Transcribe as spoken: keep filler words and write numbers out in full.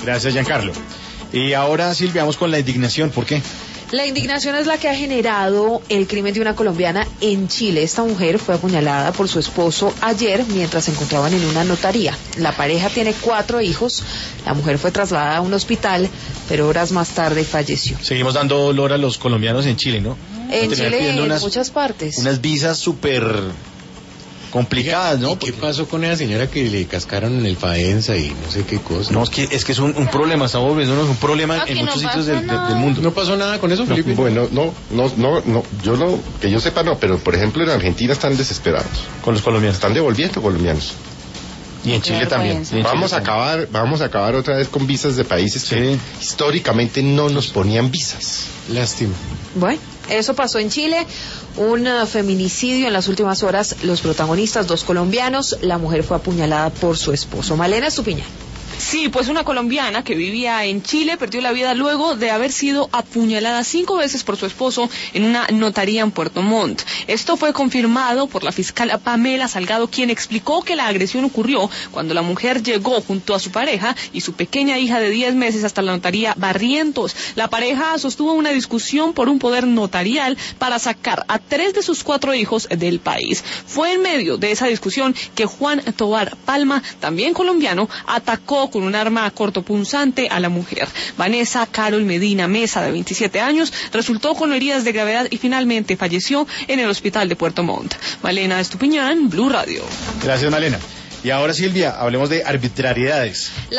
Gracias, Giancarlo. Y ahora, Silvia, vamos con la indignación. ¿Por qué? La indignación es la que ha generado el crimen de una colombiana en Chile. Esta mujer fue apuñalada por su esposo ayer mientras se encontraban en una notaría. La pareja tiene cuatro hijos. La mujer fue trasladada a un hospital, pero horas más tarde falleció. Seguimos dando dolor a los colombianos en Chile, ¿no? En Chile, en unas, muchas partes. Unas visas súper complicadas, ¿no? ¿Y qué pasó con esa señora que le cascaron en el Faenza y no sé qué cosa? No, es que es, que es un, un problema, estamos volviéndonos un problema no, en muchos no sitios del, del, del mundo. ¿No pasó nada con eso, Felipe? No, bueno, no, no, no, no, yo no, que yo sepa no, pero por ejemplo en Argentina están desesperados. Con los colombianos. Están devolviendo colombianos. Y en Chile también. Y en vamos Chile a acabar, vamos a acabar otra vez con visas de países sí. que históricamente no nos ponían visas. Lástima. Bueno, eso pasó en Chile, un uh, feminicidio en las últimas horas, los protagonistas, dos colombianos, la mujer fue apuñalada por su esposo. Malena Estupiñán. Sí, pues una colombiana que vivía en Chile perdió la vida luego de haber sido apuñalada cinco veces por su esposo en una notaría en Puerto Montt. Esto fue confirmado por la fiscal Pamela Salgado, quien explicó que la agresión ocurrió cuando la mujer llegó junto a su pareja y su pequeña hija de diez meses hasta la notaría Barrientos. La pareja sostuvo una discusión por un poder notarial para sacar a tres de sus cuatro hijos del país. Fue en medio de esa discusión que Juan Tobar Palma, también colombiano, atacó con un arma cortopunzante a la mujer. Vanessa Carol Medina Mesa, de veintisiete años, resultó con heridas de gravedad y finalmente falleció en el hospital de Puerto Montt. Malena Estupiñán, Blue Radio. Gracias, Malena. Y ahora, Silvia, hablemos de arbitrariedades.